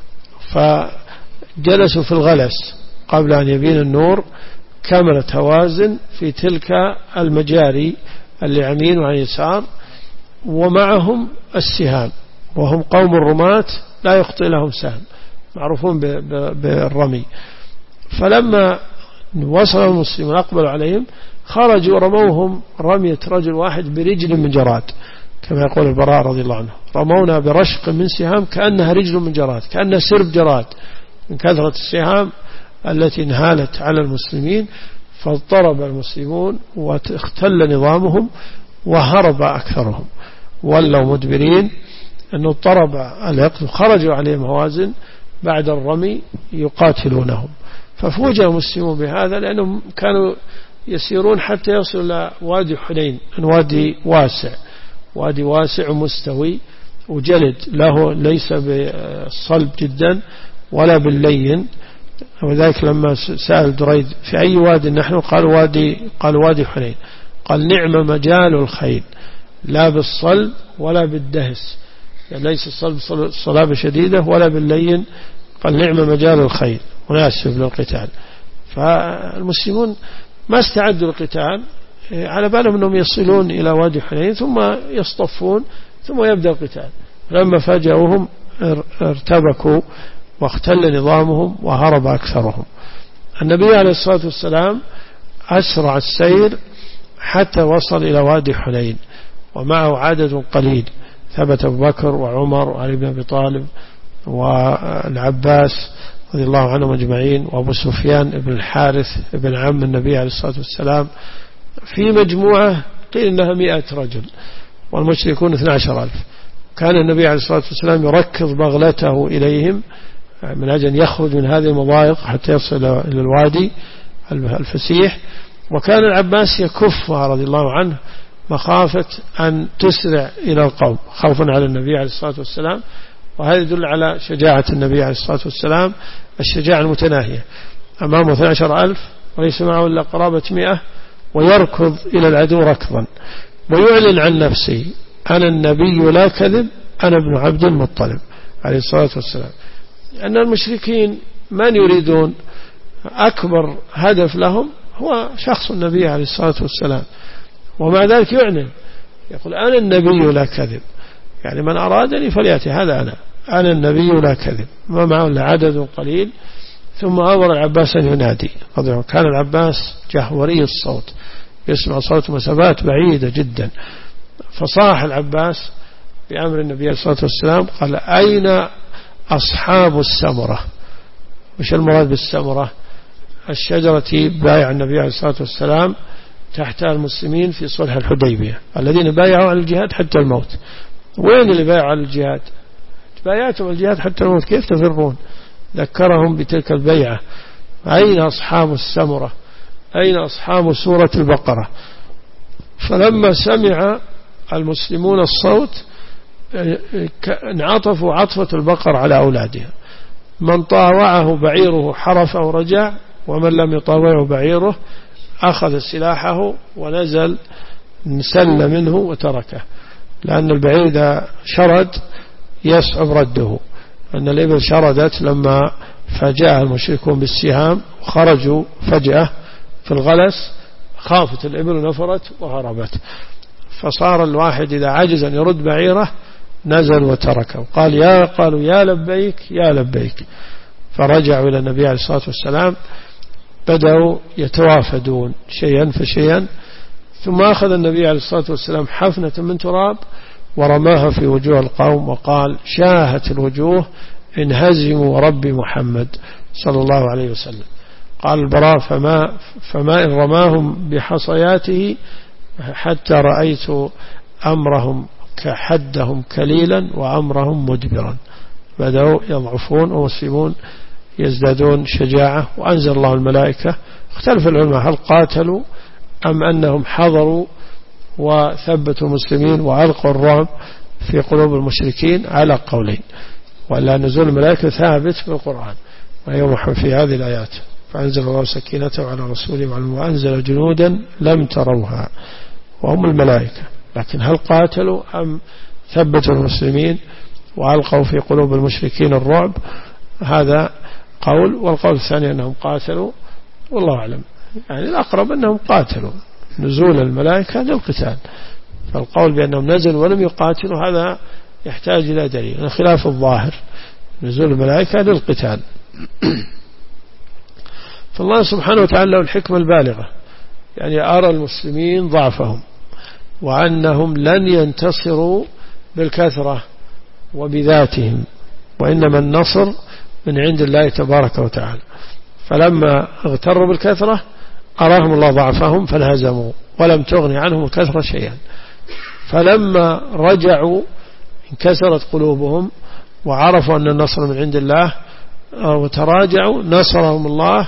فجلسوا في الغلس قبل أن يبين النور. كملت هوازن في تلك المجاري اللي عن يمين وعن يسار، ومعهم السهام، وهم قوم الرماة لا يخطئ لهم سهم، معروفون بالرمي. فلما وصل المسلمون أقبلوا عليهم، خرجوا رموهم رمية رجل واحد برجل من جراد، كما يقول البراء رضي الله عنه: رمونا برشق من سهام كأنها رجل من جراد، كأنها سرب جراد من كثرة السهام التي انهالت على المسلمين. فاضطرب المسلمون واختل نظامهم وهرب أكثرهم، ولوا مدبرين. أنه اضطرب العقد، خرجوا عليهم هوازن بعد الرمي يقاتلونهم. ففوجئ المسلمون بهذا، لأنهم كانوا يسيرون حتى يصلوا إلى وادي حنين، وادي واسع ومستوي وجلد له، ليس بالصلب جدا ولا باللين. وذلك لما سأل دريد: في أي وادي نحن؟ قال وادي حنين. قال: نعم مجال الخيل، لا بالصلب ولا بالدهس، يعني ليس الصلب صلابة شديدة ولا باللين. قال: نعم مجال الخيل، مناسب للقتال. فالمسلمون ما استعدوا للقتال، على بالهم أنهم يصلون إلى وادي حنين ثم يصطفون ثم يبدأ القتال. لما فاجأوهم ارتبكوا واختل نظامهم وهرب أكثرهم. النبي عليه الصلاة والسلام أسرع السير حتى وصل إلى وادي حنين، ومعه عدد قليل. ثبت أبو بكر وعمر وعلي بن أبي طالب والعباس رضي الله عنهم أجمعين، وأبو سفيان بن الحارث بن عم النبي عليه الصلاة والسلام، في مجموعة قيل إنها 100 رجل، والمشركون 12,000. كان النبي عليه الصلاة والسلام يركض بغلته إليهم من أجل أن يخرج من هذه المضايق حتى يصل إلى الوادي الفسيح. وكان العباس يكفها رضي الله عنه مخافة أن تسرع إلى القوم، خوفا على النبي عليه الصلاة والسلام. وهذا يدل على شجاعة النبي عليه الصلاة والسلام، الشجاعة المتناهية. أمامه 12,000 وليس معه إلا قرابة 100، ويركض إلى العدو ركضا، ويعلن عن نفسه: أنا النبي لا كذب، أنا ابن عبد المطلب عليه الصلاة والسلام. أن المشركين من يريدون، أكبر هدف لهم هو شخص النبي عليه الصلاة والسلام، ومع ذلك يعلن، يقول: أنا النبي لا كذب، يعني من أرادني فليأتي، هذا أنا النبي لا كذب. ما معه إلا عدد قليل. ثم أمر العباس أن ينادي. كان العباس جهوري الصوت، يسمع صوت مسافات بعيدة جدا. فصاح العباس بأمر النبي عليه الصلاة والسلام، قال: أين أصحاب السمرة؟ وش المراد بالسمرة؟ الشجرة بايع النبي عليه الصلاة والسلام تحتها المسلمين في صلح الحديبية، الذين بايعوا على الجهاد حتى الموت. وين اللي بايعوا على الجهاد؟ بايعتهم على الجهاد حتى الموت، كيف تفرون؟ ذكرهم بتلك البيعة. أين أصحاب السمرة؟ أين أصحاب سورة البقرة؟ فلما سمع المسلمون الصوت انعطفوا عطفة البقر على أولادها. من طاوعه بعيره حرف أو رجع، ومن لم يطاوعه بعيره أخذ سلاحه ونزل، سل منه وتركه، لأن البعير إذا شرد يصعب رده. أن الإبل شردت لما فجاء المشركون بالسهام وخرجوا فجأة في الغلس، خافت الإبل ونفرت وهربت. فصار الواحد إذا عجز أن يرد بعيره نزل وتركه، قالوا يا لبيك يا لبيك. فرجعوا إلى النبي عليه الصلاة والسلام، بدأوا يتوافدون شيئا فشيئا. ثم أخذ النبي عليه الصلاة والسلام حفنة من تراب ورماها في وجوه القوم، وقال: شاهت الوجوه انهزموا رب محمد صلى الله عليه وسلم. قال البراء: فما إن رماهم بحصياته حتى رأيت أمرهم كحدهم كليلا وأمرهم مدبرا. بدأوا يضعفون ومسلمون يزدادون شجاعة. وأنزل الله الملائكة. اختلف العلماء هل قاتلوا أم أنهم حضروا وثبتوا المسلمين وألقوا الرعب في قلوب المشركين، على قولين. ولا نزول الملائكة ثابت في القرآن ويوضح في هذه الآيات. فأنزل الله سكينته على رسوله وأنزل جنودا لم تروها وهم الملائكة. لكن هل قاتلوا أم ثبتوا المسلمين وألقوا في قلوب المشركين الرعب؟ هذا قول. والقول الثاني أنهم قاتلوا، والله أعلم. يعني الأقرب أنهم قاتلوا، نزول الملائكة للقتال. فالقول بأنهم نزلوا ولم يقاتلوا هذا يحتاج إلى دليل، خلاف الظاهر، نزول الملائكة للقتال. فالله سبحانه وتعالى له الحكمة البالغة، يعني أرى المسلمين ضعفهم وأنهم لن ينتصروا بالكثرة وبذاتهم، وإنما النصر من عند الله تبارك وتعالى. فلما اغتروا بالكثرة أراهم الله ضعفهم فانهزموا ولم تغني عنهم الكثرة شيئا. فلما رجعوا انكسرت قلوبهم وعرفوا أن النصر من عند الله وتراجعوا، نصرهم الله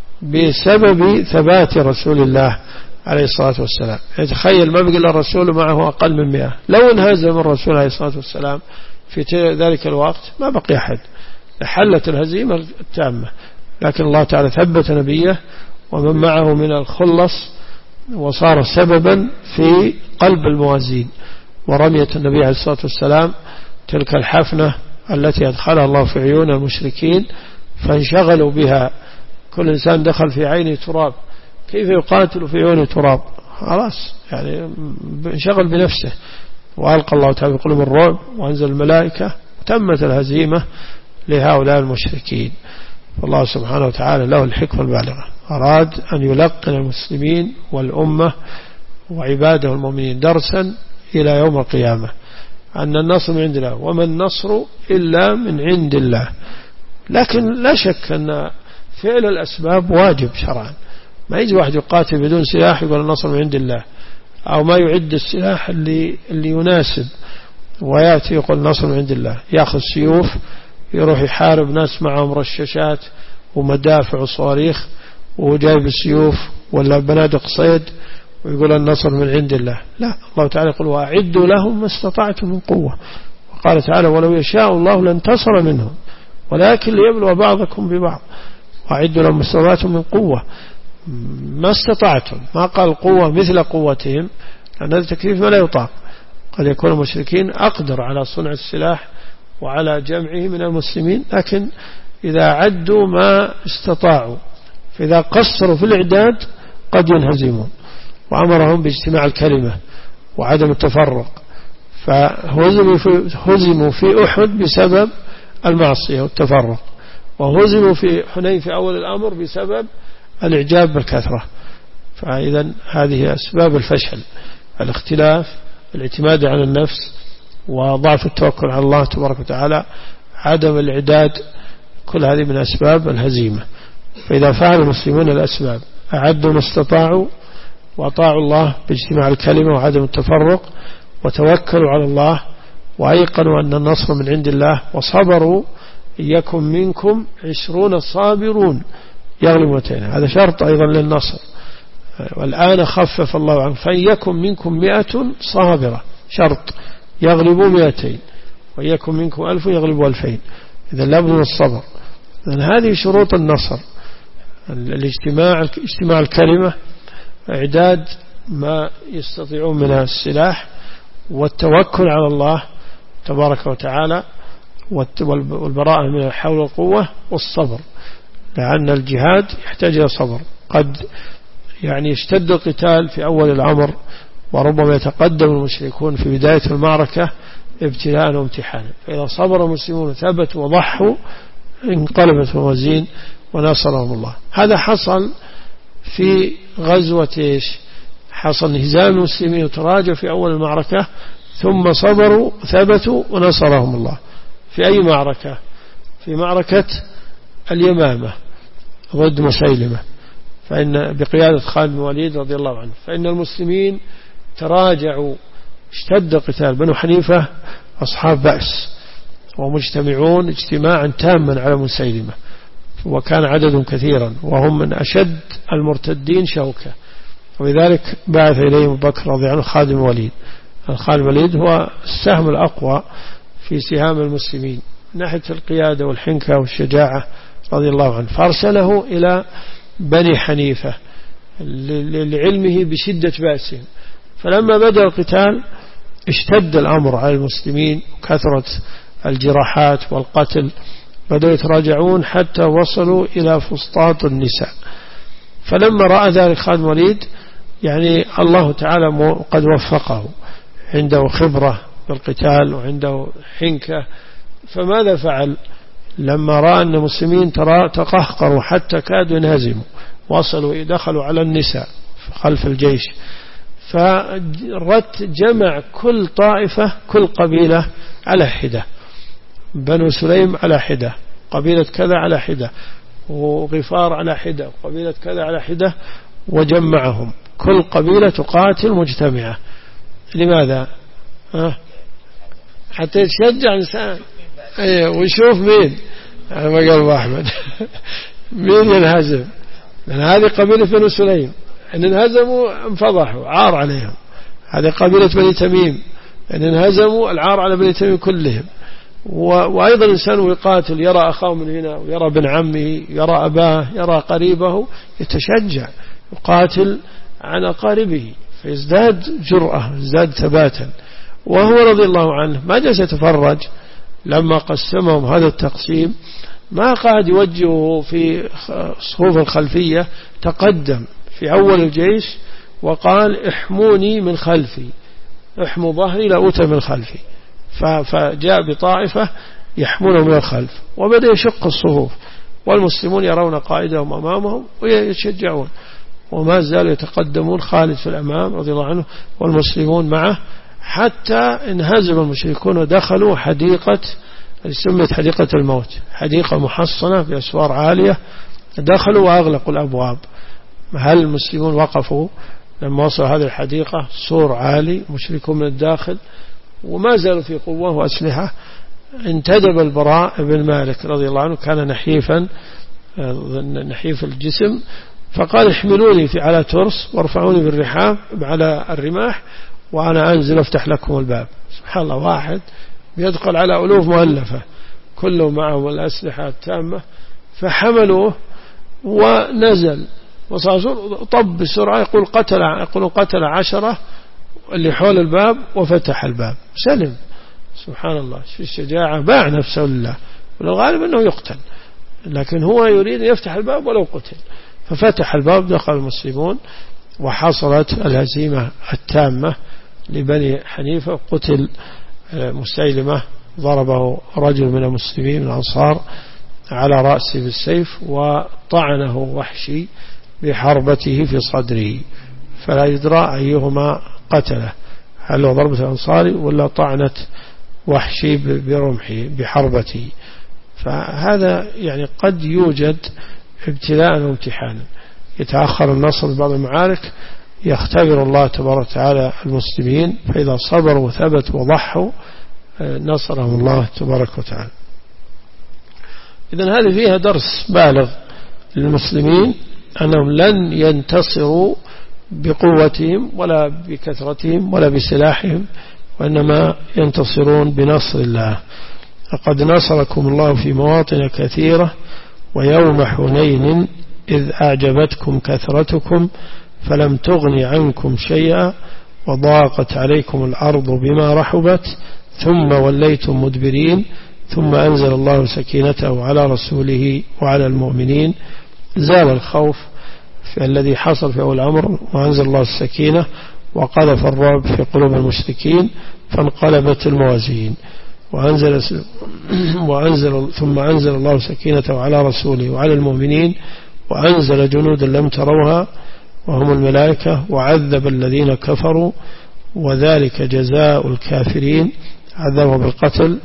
بسبب ثبات رسول الله عليه الصلاة والسلام. يتخيل ما بقى الرسول معه أقل من 100، لو انهزم الرسول عليه الصلاة والسلام في ذلك الوقت ما بقي أحد، حلت الهزيمة التامة. لكن الله تعالى ثبت نبيه ومن معه من الخلص وصار سببا في قلب الموازين ورمية النبي عليه الصلاة والسلام تلك الحفنة التي أدخلها الله في عيون المشركين فانشغلوا بها. كل إنسان دخل في عينه تراب، كيف يقاتل في عيونه تراب؟ خلاص يعني انشغل بنفسه. وألقى الله تعالى قلوب الرعب وأنزل الملائكة وتمت الهزيمة لهؤلاء المشركين. فالله سبحانه وتعالى له الحكمة البالغة، أراد أن يلقن المسلمين والأمة وعباده المؤمنين درسا إلى يوم القيامة أن النصر من عند الله وما النصر إلا من عند الله. لكن لا شك أن فعل الأسباب واجب شرعا. ما يجي واحد يقاتل بدون سلاح يقول النصر من عند الله، أو ما يعد السلاح اللي يناسب ويأتي يقول النصر من عند الله. يأخذ سيوف يروح يحارب ناس معهم رشاشات ومدافع وصواريخ وجايب السيوف ولا بنادق صيد ويقول النصر من عند الله. لا، الله تعالى يقول وأعدوا لهم ما استطعتم من قوة. وقال تعالى ولو يشاء الله لانتصر منهم ولكن ليبلو بعضكم ببعض. وأعدوا لهم ما استطعتم من قوة، ما استطعتم، ما قال قوة مثل قوتهم، لأن هذا التكليف ما لا يطاق. قد يكون المشركين أقدر على صنع السلاح وعلى جمعه من المسلمين، لكن إذا عدوا ما استطاعوا فإذا قصروا في الإعداد قد ينهزمون. وأمرهم باجتماع الكلمة وعدم التفرق، فهزموا في أحد بسبب المعصية والتفرق، وهزموا في حنين في أول الأمر بسبب الإعجاب بالكثرة. فإذا هذه أسباب الفشل: الاختلاف، الاعتماد على النفس، وضعف التوكل على الله تبارك وتعالى، عدم الإعداد، كل هذه من أسباب الهزيمة. فإذا فعل المسلمون الأسباب أعدوا ما استطاعوا وأطاعوا الله باجتماع الكلمة وعدم التفرق وتوكلوا على الله وأيقنوا أن النصر من عند الله وصبروا، يكن منكم 20 صابرون يغلبوا 200. هذا شرط أيضا للنصر. والآن خفف الله عنه فيكن منكم 100 صابرة، شرط يغلبوا 200، ويكن منكم 1000 يغلبوا 2000. إذا لابد من الصبر. إذن هذه شروط النصر: اجتماع الكلمة، إعداد ما يستطيعون من السلاح، والتوكل على الله تبارك وتعالى، والبراءة من الحول والقوة، والصبر، لأن الجهاد يحتاج إلى صبر. قد يعني يشتد القتال في أول الأمر، وربما يتقدم المشركون في بداية المعركة ابتلاء وامتحانا، فإذا صبر المسلمون ثبتوا وضحوا انقلبت الموازين ونصرهم الله. هذا حصل في غزوة حصل انهزام المسلمين وتراجع في أول المعركة، ثم صبروا ثبتوا ونصرهم الله. في أي معركة؟ في معركة اليمامة ضد مسيلمة، فإن بقيادة خالد بن الوليد رضي الله عنه، فإن المسلمين تراجعوا، اشتد قتال. بنو حنيفة أصحاب بأس ومجتمعون اجتماعا تاما على مسيلمة، وكان عددهم كثيرا وهم من أشد المرتدين شوكة، ولذلك بعث إليهم أبو بكر رضي الله عنه خالد بن الوليد. خالد بن الوليد هو السهم الأقوى في سهام المسلمين من ناحية القيادة والحنكة والشجاعة رضي الله عنه، فأرسله إلى بني حنيفة لعلمه بشدة بأسهم. فلما بدأ القتال اشتد الأمر على المسلمين وكثرة الجراحات والقتل، بدأوا يتراجعون حتى وصلوا إلى فسطاط النساء. فلما رأى ذلك خالد بن الوليد يعني الله تعالى قد وفقه، عنده خبرة بالقتال وعنده حنكة، فماذا فعل؟ لما رأى أن المسلمين تقهقروا حتى كادوا ينهزموا، وصلوا دخلوا على النساء خلف الجيش، جمع كل طائفة كل قبيلة على حدة، بنو سليم على حدة، قبيلة كذا على حدة، وغفار على حدة، وقبيلة كذا على حدة، وجمعهم كل قبيلة تقاتل مجتمعة. لماذا؟ حتى يتشجع إنسان ويشوف مين، على ما قال أحمد مين ينهزم، لأن هذه قبيلة بنو سليم إن انهزموا انفضحوا عار عليهم، هذه قبيلة بني تميم إن انهزموا العار على بني تميم كلهم. وأيضا الإنسان يقاتل يرى أخاه من هنا ويرى ابن عمه يرى أباه يرى قريبه يتشجع يقاتل عن أقاربه فيزداد جرأة يزداد ثباتا. وهو رضي الله عنه ما جلس يتفرج لما قسمهم هذا التقسيم، ما قاعد يوجهه في صفوف الخلفية، تقدم في أول الجيش وقال احموني من خلفي، احموا ظهري لأوتى من خلفي، فجاء بطائفة يحمونه من الخلف وبدأ يشق الصفوف، والمسلمون يرون قائدهم أمامهم ويتشجعون، وما زالوا يتقدمون، خالد في الأمام رضي الله عنه والمسلمون معه، حتى انهزم المشركون ودخلوا حديقة سميت حديقة الموت، حديقة محصنة بأسوار عالية، دخلوا وأغلقوا الأبواب. هل المسلمون وقفوا لما وصلوا هذه الحديقة؟ سور عالي، مشركون من الداخل وما زالوا في قوة وأسلحة. انتدب البراء بن مالك رضي الله عنه، كان نحيفا نحيف الجسم، فقال احملوني على ترس وارفعوني بالرحام على الرماح وأنا أنزل أفتح لكم الباب. سبحان الله، واحد يدخل على ألوف مؤلفة كله معهم الأسلحة التامة، فحملوه ونزل وصار طب بسرعة، يقول قتل 10 اللي حول الباب وفتح الباب سلم. سبحان الله، في الشجاعة باع نفسه لله، والغالب أنه يقتل، لكن هو يريد أن يفتح الباب ولو قتل، ففتح الباب، دخل المسلمون وحصلت الهزيمة التامة لبني حنيفة. قتل مسيلمة، ضربه رجل من المسلمين من الأنصار على رأسه بالسيف، وطعنه وحشي بحربته في صدره، فلا يدرى أيهما قتله، هل هو ضربة الأنصاري ولا طعنة وحشي برمحه بحربته. فهذا يعني قد يوجد ابتلاء وامتحانا، يتأخر النصر في بعض المعارك، يختبر الله تبارك وتعالى المسلمين، فإذا صبروا وثبتوا وضحوا نصرهم الله تبارك وتعالى. إذن هذه فيها درس بالغ للمسلمين، أنهم لن ينتصروا بقوتهم ولا بكثرتهم ولا بسلاحهم، وإنما ينتصرون بنصر الله. لقد نصركم الله في مواطن كثيرة ويوم حنين إذ أعجبتكم كثرتكم فلم تغن عنكم شيئا وضاقت عليكم الأرض بما رحبت ثم وليتم مدبرين ثم أنزل الله سكينته على رسوله وعلى المؤمنين. زال الخوف في الذي حصل في أول الأمر، وأنزل الله السكينة وقذف الرعب في قلوب المشركين فانقلبت الموازين. ثم أنزل الله سكينته على رسوله وعلى المؤمنين وأنزل جنودا لم تروها وهم الملائكة وعذب الذين كفروا وذلك جزاء الكافرين، عذبهم بالقتل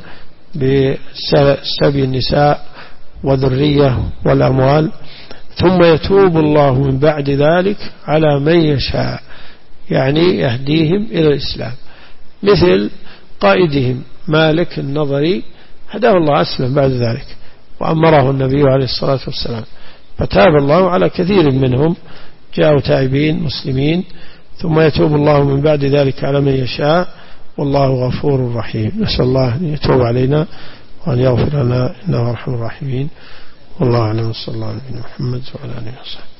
بسبي النساء وذرية والأموال. ثم يتوب الله من بعد ذلك على من يشاء، يعني يهديهم إلى الإسلام، مثل قائدهم مالك النضري هداه الله أسلم بعد ذلك وأمره النبي عليه الصلاة والسلام، فتاب الله على كثير منهم جاءوا تائبين مسلمين. ثم يتوب الله من بعد ذلك على من يشاء والله غفور رحيم. نسأل الله أن يتوب علينا وأن يغفر لنا إنه أرحم الراحمين. والله أعلم. صلى الله عليه وسلم وعلى آله وصحبه.